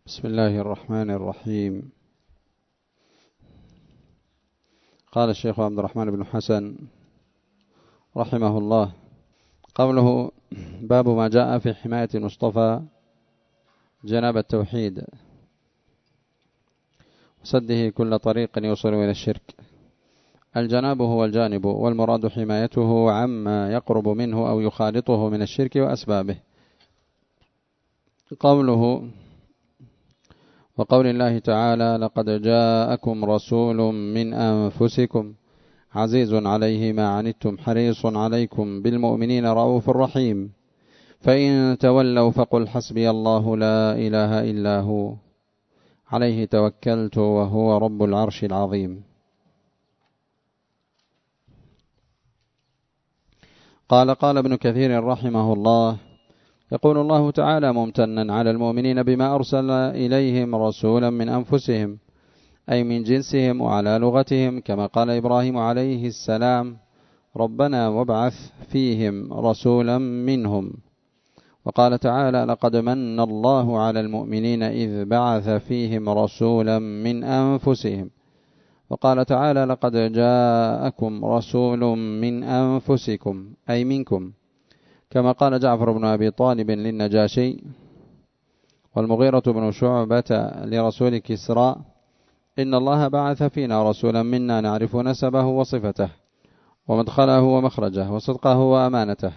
بسم الله الرحمن الرحيم. قال الشيخ عبد الرحمن بن حسن رحمه الله قوله: باب ما جاء في حماية المصطفى جناب التوحيد وسده كل طريق يوصل إلى الشرك. الجناب هو الجانب، والمراد حمايته عما يقرب منه أو يخالطه من الشرك وأسبابه. قوله وقول الله تعالى: لقد جاءكم رسول من أنفسكم عزيز عليه ما عنتم حريص عليكم بالمؤمنين رؤوف رحيم، فإن تولوا فقل حسبي الله لا إله إلا هو عليه توكلت وهو رب العرش العظيم. قال ابن كثير رحمه الله: يقول الله تعالى ممتنا على المؤمنين بما أرسل إليهم رسولا من أنفسهم، أي من جنسهم وعلى لغتهم، كما قال إبراهيم عليه السلام: ربنا وابعث فيهم رسولا منهم. وقال تعالى: لقد من الله على المؤمنين إذ بعث فيهم رسولا من أنفسهم. وقال تعالى: لقد جاءكم رسول من أنفسكم، أي منكم، كما قال جعفر بن أبي طالب للنجاشي والمغيرة بن شعبة لرسول كسرى: إن الله بعث فينا رسولا منا نعرف نسبه وصفته ومدخله ومخرجه وصدقه وأمانته.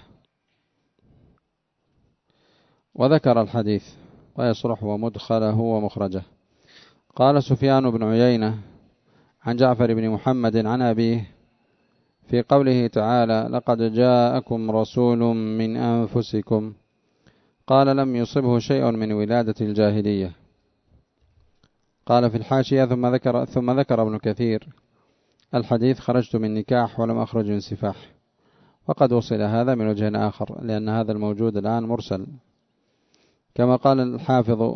وذكر الحديث ويصرح ومدخله ومخرجه. قال سفيان بن عيينة عن جعفر بن محمد عن أبيه في قوله تعالى: لقد جاءكم رسول من أنفسكم، قال: لم يصبه شيء من ولادة الجاهلية. قال في الحاشية: ثم ذكر ابن كثير الحديث: خرجت من نكاح ولم أخرج من سفاح. وقد وصل هذا من وجه آخر، لأن هذا الموجود الآن مرسل، كما قال الحافظ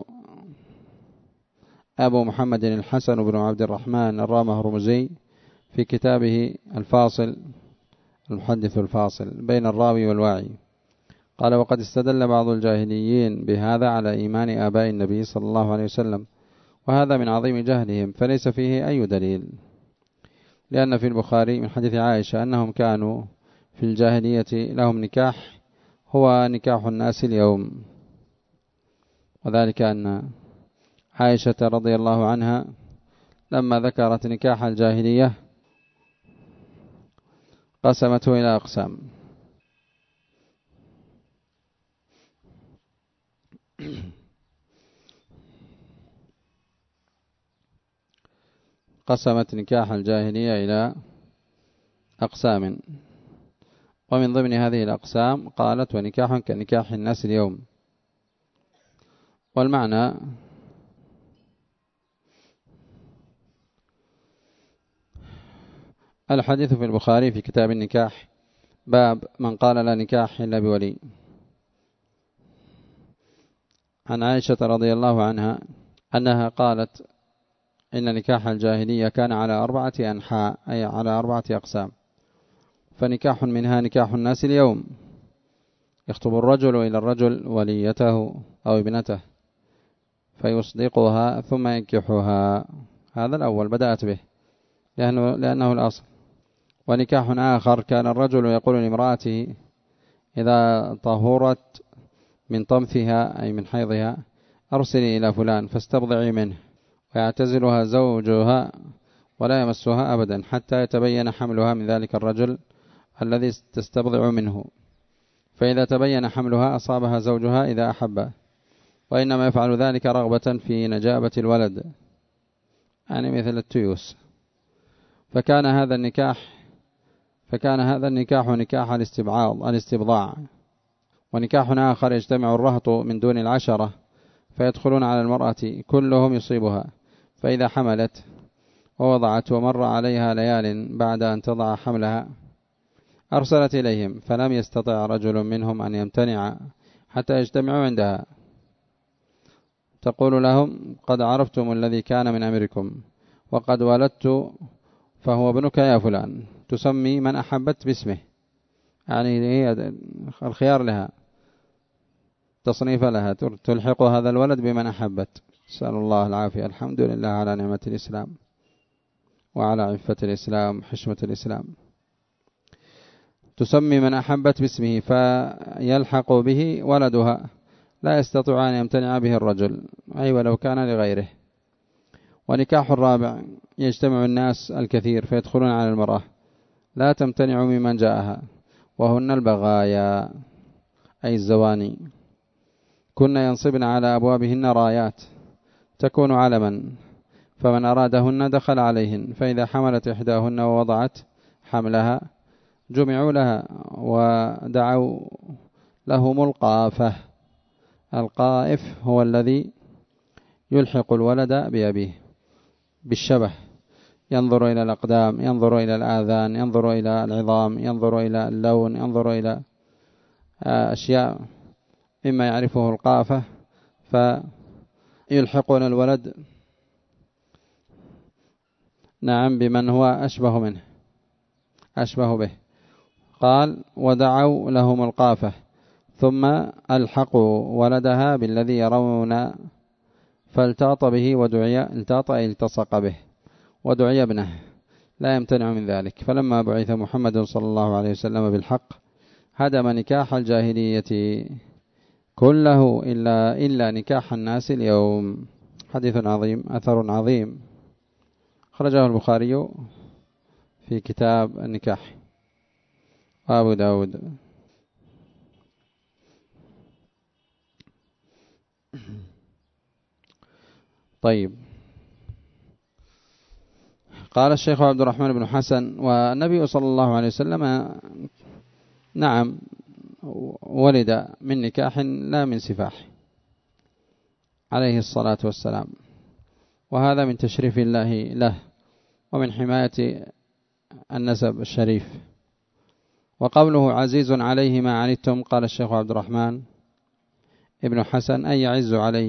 أبو محمد الحسن بن عبد الرحمن الرامهرمزي في كتابه الفاصل، المحدث الفاصل بين الراوي والواعي. قال: وقد استدل بعض الجاهليين بهذا على إيمان آباء النبي صلى الله عليه وسلم، وهذا من عظيم جهلهم، فليس فيه أي دليل، لأن في البخاري من حديث عائشة أنهم كانوا في الجاهلية لهم نكاح هو نكاح الناس اليوم، وذلك أن عائشة رضي الله عنها لما ذكرت نكاح الجاهلية قسمته إلى أقسام. قسمت نكاح الجاهلية إلى أقسام، ومن ضمن هذه الأقسام قالت: ونكاح كنكاح الناس اليوم. والمعنى الحديث في البخاري في كتاب النكاح باب من قال لا نكاح إلا بولي، عن عائشة رضي الله عنها أنها قالت: إن نكاح الجاهلية كان على 4 أنحاء، أي على 4 أقسام. فنكاح منها نكاح الناس اليوم، يخطب الرجل إلى الرجل وليته أو ابنته فيصدقها ثم ينكحها، هذا الأول بدأت به لأنه الأصل. ونكاح آخر كان الرجل يقول لامرأته إذا طهرت من طمثها، أي من حيضها، أرسلي إلى فلان فاستبضعي منه، ويعتزلها زوجها ولا يمسها أبدا حتى يتبين حملها من ذلك الرجل الذي تستبضع منه، فإذا تبين حملها أصابها زوجها إذا أحب، وإنما يفعل ذلك رغبة في نجابة الولد، يعني مثل التيوس. فكان هذا النكاح نكاح الاستبضاع. ونكاح آخر يجتمع الرهط من دون العشرة فيدخلون على المرأة كلهم يصيبها، فإذا حملت ووضعت ومر عليها ليال بعد أن تضع حملها أرسلت إليهم، فلم يستطع رجل منهم أن يمتنع حتى يجتمعوا عندها، تقول لهم: قد عرفتم الذي كان من أمركم، وقد ولدت فهو ابنك يا فلان. تسمي من أحبت باسمه، يعني هي الخيار لها، تصنيف لها، تلحق هذا الولد بمن أحبت. نسأل الله العافية. الحمد لله على نعمة الإسلام وعلى عفة الإسلام وحشمة الإسلام. تسمي من أحبت باسمه فيلحق به ولدها، لا يستطيع أن يمتنع به الرجل أي ولو كان لغيره. ونكاح الرابع يجتمع الناس الكثير فيدخلون على المرأة لا تمتنع ممن جاءها، وهن البغايا أي الزواني، كنا ينصبن على أبوابهن رايات تكون علما، فمن أرادهن دخل عليهن، فإذا حملت إحداهن ووضعت حملها جمعوا لها ودعوا لهم القافة. القائف هو الذي يلحق الولد بأبيه بالشبه، ينظر إلى الأقدام، ينظر إلى الآذان، ينظر إلى العظام، ينظر إلى اللون، ينظر إلى أشياء مما يعرفه القافة، فيلحقون الولد نعم بمن هو أشبه منه أشبه به. قال ودعوا لهم القافة ثم ألحقوا ولدها بالذي يرون، فالتاط به ودعي، التاط أي التصق به ودعي ابنه، لا يمتنع من ذلك. فلما بعث محمد صلى الله عليه وسلم بالحق هدم نكاح الجاهلية كله إلا نكاح الناس اليوم. حديث عظيم، أثر عظيم، خرجه البخاري في كتاب النكاح وأبو داود. طيب، قال الشيخ عبد الرحمن بن حسن: والنبي صلى الله عليه وسلم نعم ولد من نكاح لا من سفاح عليه الصلاة والسلام، وهذا من تشريف الله له ومن حماية النسب الشريف. وقوله عزيز عليه ما عنتم، قال الشيخ عبد الرحمن ابن حسن أي يعز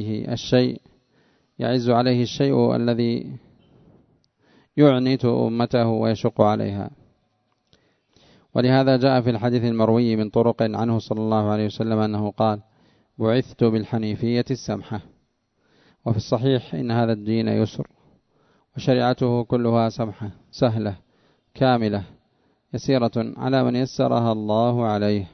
عليه الشيء الذي يعنت أمته ويشق عليها. ولهذا جاء في الحديث المروي من طرق عنه صلى الله عليه وسلم أنه قال: بعثت بالحنيفية السمحة. وفي الصحيح إن هذا الدين يسر، وشريعته كلها سمحة سهلة كاملة يسيرة على من يسرها الله عليه.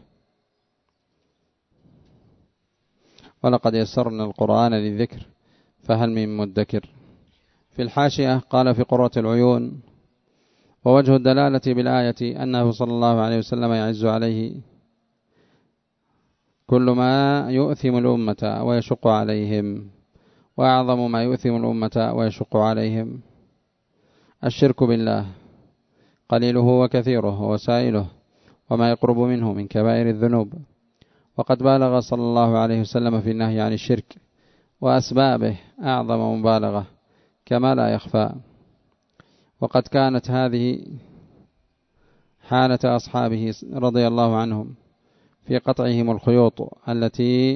ولقد يسرنا القرآن للذكر فهل من مدكر. في الحاشية قال في قرة العيون: ووجه الدلالة بالآية أنه صلى الله عليه وسلم يعز عليه كل ما يؤثم الأمة ويشق عليهم، وأعظم ما يؤثم الأمة ويشق عليهم الشرك بالله، قليله وكثيره وسائله وما يقرب منه من كبائر الذنوب. وقد بالغ صلى الله عليه وسلم في النهي عن الشرك وأسبابه أعظم مبالغة كما لا يخفى. وقد كانت هذه حالة أصحابه رضي الله عنهم في قطعهم الخيوط التي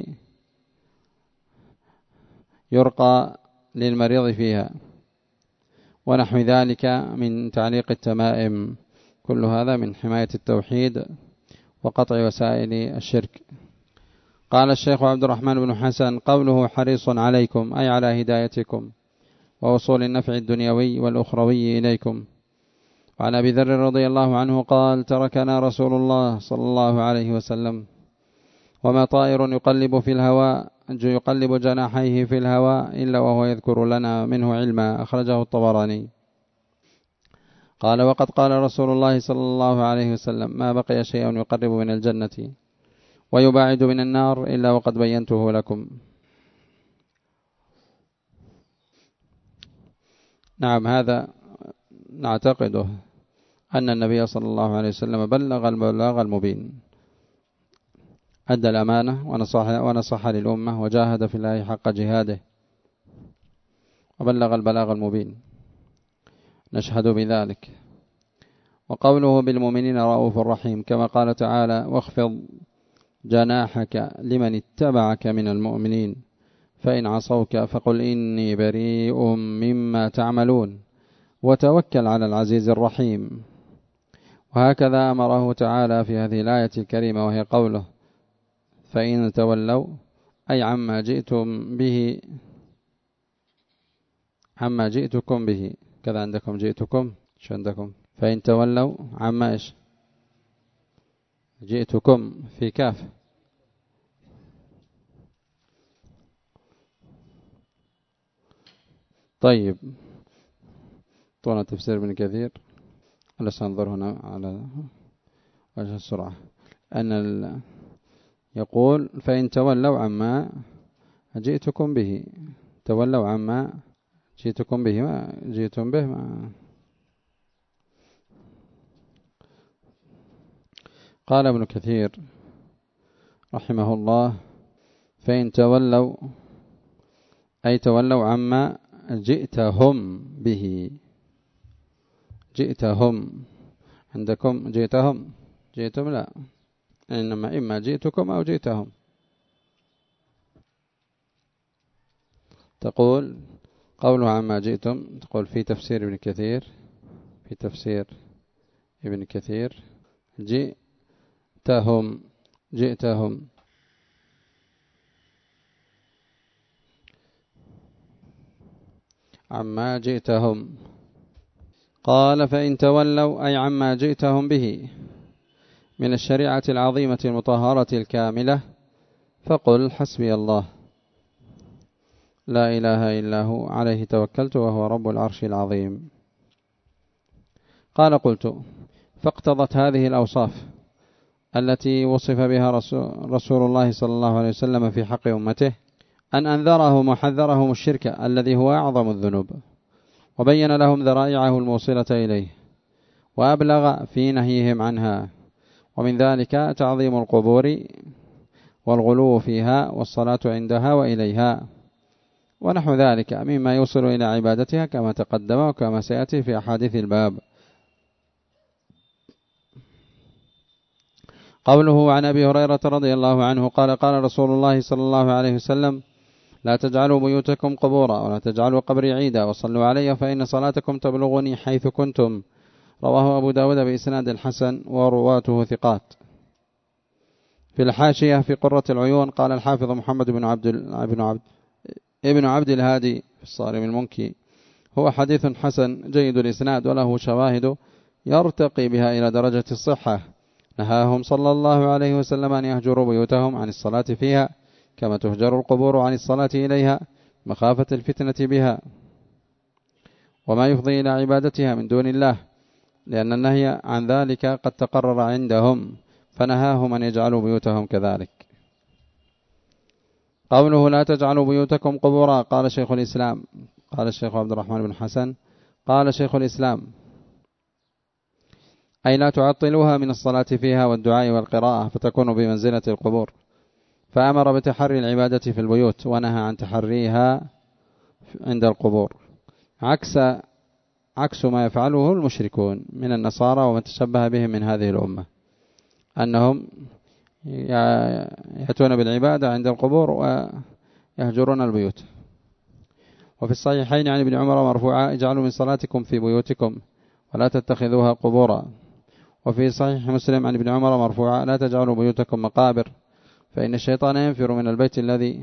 يرقى للمريض فيها ونحو ذلك من تعليق التمائم، كل هذا من حماية التوحيد وقطع وسائل الشرك. قال الشيخ عبد الرحمن بن حسن: قوله حريص عليكم أي على هدايتكم ووصول النفع الدنيوي والأخروي إليكم. وعن أبي ذر رضي الله عنه قال: تركنا رسول الله صلى الله عليه وسلم وما طائر يقلب جناحيه في الهواء إلا وهو يذكر لنا منه علما، أخرجه الطبراني. قال: وقد قال رسول الله صلى الله عليه وسلم: ما بقي شيء يقرب من الجنة ويباعد من النار إلا وقد بينته لكم. نعم، هذا نعتقده أن النبي صلى الله عليه وسلم بلغ البلاغ المبين، أدى الأمانة ونصح للأمة وجاهد في الله حق جهاده وبلغ البلاغ المبين، نشهد بذلك. وقوله بالمؤمنين رؤوف رحيم، كما قال تعالى: واخفض جناحك لمن اتبعك من المؤمنين فإن عصوك فقل إني بريء مما تعملون وتوكل على العزيز الرحيم. وهكذا أمره تعالى في هذه الآية الكريمة، وهي قوله: فإن تولوا أي عما جئتم به عما جئتكم به، كذا عندكم جئتكم، شو عندكم؟ فإن تولوا عما إيش؟ جئتكم في كاف. طيب، طول تفسير ابن كثير. سننظر هنا على وجه السرعة. يقول فإن تولوا عما جئتكم به، تولوا عما جئتكم به، ما جئتم به ما. قال ابن كثير رحمه الله فإن تولوا أي تولوا عما جئتهم به. جئتهم عندكم جئتهم، جئتم لا، إنما إما جئتكم أو جئتهم. تقول قوله عما جئتم، تقول في تفسير ابن كثير، في تفسير ابن كثير جئتهم، جئتهم عما جئتهم. قال فإن تولوا أي عما جئتهم به من الشريعة العظيمة المطهرة الكاملة فقل حسبي الله لا إله إلا هو عليه توكلت وهو رب العرش العظيم. قال قلت فاقتضت هذه الأوصاف التي وصف بها رسول الله صلى الله عليه وسلم في حق أمته أن أنذرهم وحذرهم الشرك الذي هو أعظم الذنوب، وبين لهم ذرائعه الموصلة إليه، وأبلغ في نهيهم عنها، ومن ذلك تعظيم القبور والغلو فيها والصلاة عندها وإليها ونحو ذلك مما يوصل إلى عبادتها كما تقدم وكما سيأتي في أحاديث الباب. قوله عن أبي هريرة رضي الله عنه قال قال رسول الله صلى الله عليه وسلم لا تجعلوا بيوتكم قبورا ولا تجعلوا قبري عيدا وصلوا علي فإن صلاتكم تبلغني حيث كنتم. رواه أبو داود بإسناد الحسن ورواته ثقات. في الحاشية في قرة العيون قال الحافظ محمد ابن عبد الهادي في الصارم المنكي هو حديث حسن جيد الإسناد وله شواهد يرتقي بها إلى درجة الصحة. نهاهم صلى الله عليه وسلم أن يهجروا بيوتهم عن الصلاة فيها كما تهجر القبور عن الصلاة إليها مخافة الفتنة بها وما يفضي إلى عبادتها من دون الله، لأن النهي عن ذلك قد تقرر عندهم فنهاهم أن يجعلوا بيوتهم كذلك. قوله لا تجعلوا بيوتكم قبورا قال شيخ الإسلام، قال الشيخ عبد الرحمن بن حسن قال شيخ الإسلام أي لا تعطلوها من الصلاة فيها والدعاء والقراءة فتكون بمنزلة القبور، فأمر بتحري العبادة في البيوت ونهى عن تحريها عند القبور، عكس ما يفعله المشركون من النصارى ومن تشبه بهم من هذه الأمة، أنهم يأتون بالعبادة عند القبور ويهجرون البيوت. وفي الصحيحين عن ابن عمر مرفوعا اجعلوا من صلاتكم في بيوتكم ولا تتخذوها قبورا. وفي صحيح مسلم عن ابن عمر مرفوعا لا تجعلوا بيوتكم مقابر فإن الشيطان ينفر من البيت الذي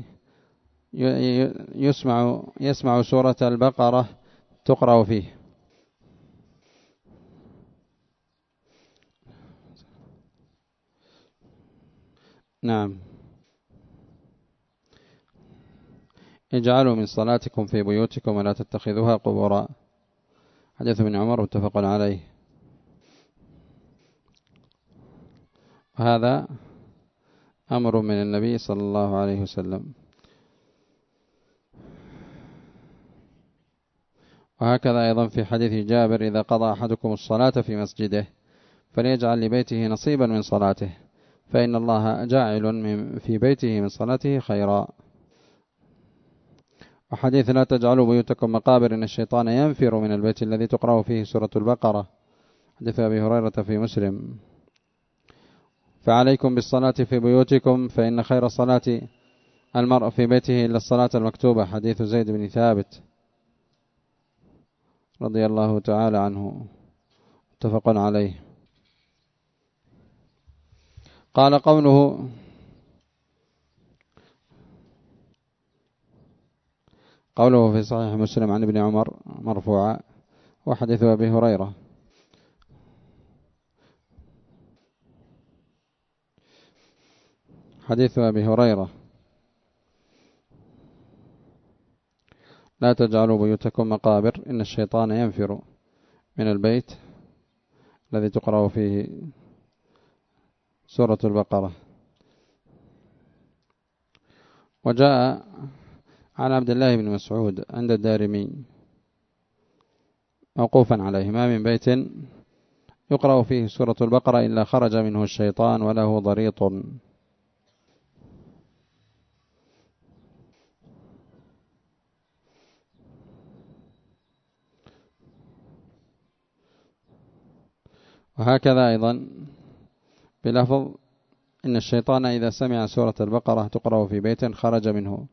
يسمع سورة البقرة تقرأ فيه. نعم، اجعلوا من صلاتكم في بيوتكم ولا تتخذوها قبورا. حديث ابن عمر متفق عليه. وهذا أمر من النبي صلى الله عليه وسلم. وهكذا أيضا في حديث جابر إذا قضى أحدكم الصلاة في مسجده فليجعل لبيته نصيبا من صلاته فإن الله جاعل في بيته من صلاته خيرا. وحديث لا تجعلوا بيوتكم مقابر إن الشيطان ينفر من البيت الذي تقرأ فيه سورة البقرة. حديث أبي هريرة في مسلم. فعليكم بالصلاة في بيوتكم فإن خير صلاة المرء في بيته إلا الصلاة المكتوبة. حديث زيد بن ثابت رضي الله تعالى عنه متفق عليه. قال قوله في صحيح مسلم عن ابن عمر مرفوعا، وحديث أبي هريرة. حديث أبي هريرة: لا تجعلوا بيوتكم مقابر إن الشيطان ينفر من البيت الذي تقرأ فيه سورة البقرة. وجاء عن عبد الله بن مسعود عند الدارمي موقوفا عليه: ما من بيت يقرأ فيه سورة البقرة إلا خرج منه الشيطان وله ضريط. وهكذا أيضا بلفظ إن الشيطان إذا سمع سورة البقرة تقرأ في بيت خرج منه.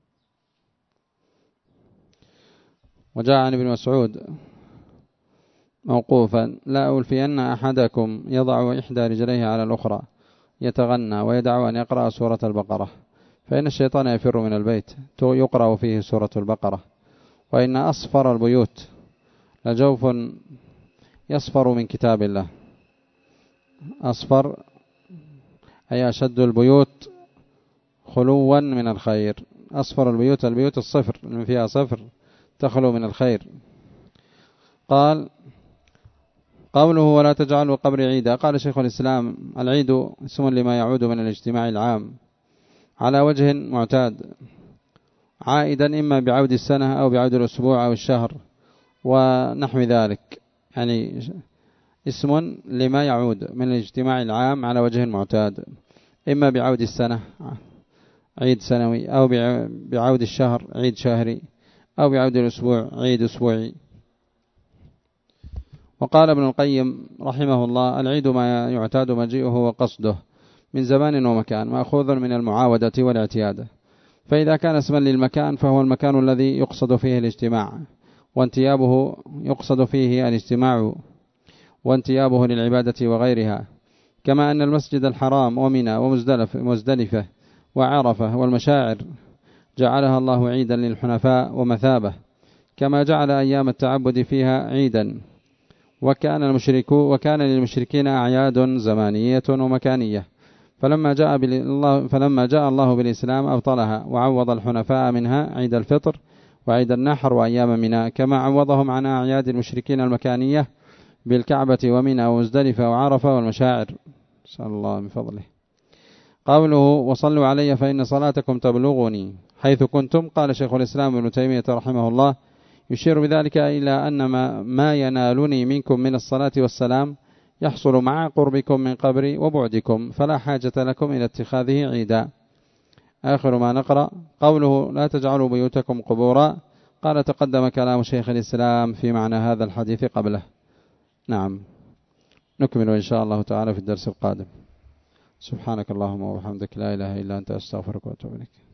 وجاء عن ابن مسعود موقوفا: لا ألفين أحدكم يضع إحدى رجليه على الأخرى يتغنى ويدع أن يقرأ سورة البقرة، فإن الشيطان يفر من البيت يقرأ فيه سورة البقرة. وإن أصفر البيوت لجوف يصفر من كتاب الله. أصفر أي أشد البيوت خلوا من الخير. أصفر البيوت الصفر من فيها صفر تخلو من الخير. قال قوله: ولا تجعلوا قبر عيدا. قال شيخ الإسلام: العيد اسم لما يعود من الاجتماع العام على وجه معتاد، عائدا إما بعود السنة أو بعود الأسبوع أو الشهر ونحو ذلك، يعني اسم لما يعود من الاجتماع العام على وجه معتاد، إما بعود السنة عيد سنوي، أو بعود الشهر عيد شهري، أو بعود الأسبوع عيد أسبوعي. وقال ابن القيم رحمه الله: العيد ما يعتاد مجيئه وقصده من زمان ومكان، مأخوذ من المعاودة والاعتياد. فإذا كان اسما للمكان فهو المكان الذي يقصد فيه الاجتماع، وانتيابه يقصد فيه الاجتماع وانتيابه للعبادة وغيرها، كما أن المسجد الحرام ومنى ومزدلفة وعرفة والمشاعر جعلها الله عيدا للحنفاء ومثابة، كما جعل أيام التعبد فيها عيدا. وكان للمشركين أعياد زمانية ومكانية، فلما جاء الله بالإسلام أبطلها وعوض الحنفاء منها عيد الفطر وعيد النحر وأيام منى، كما عوضهم عن أعياد المشركين المكانية بالكعبة ومنى ومزدلفة وعرفة والمشاعر. نسأل الله من فضله. قوله: وصلوا علي فإن صلاتكم تبلغني حيث كنتم. قال شيخ الإسلام ابن تيمية رحمه الله: يشير بذلك إلى أن ما ينالني منكم من الصلاة والسلام يحصل مع قربكم من قبري وبعدكم، فلا حاجة لكم إلى اتخاذه عيدا. آخر ما نقرأ قوله: لا تجعلوا بيوتكم قبورا. قال: تقدم كلام شيخ الإسلام في معنى هذا الحديث قبله. نعم، نكمل إن شاء الله تعالى في الدرس القادم. سبحانك اللهم وبحمدك، لا إله إلا أنت، أستغفرك وأتوب إليك.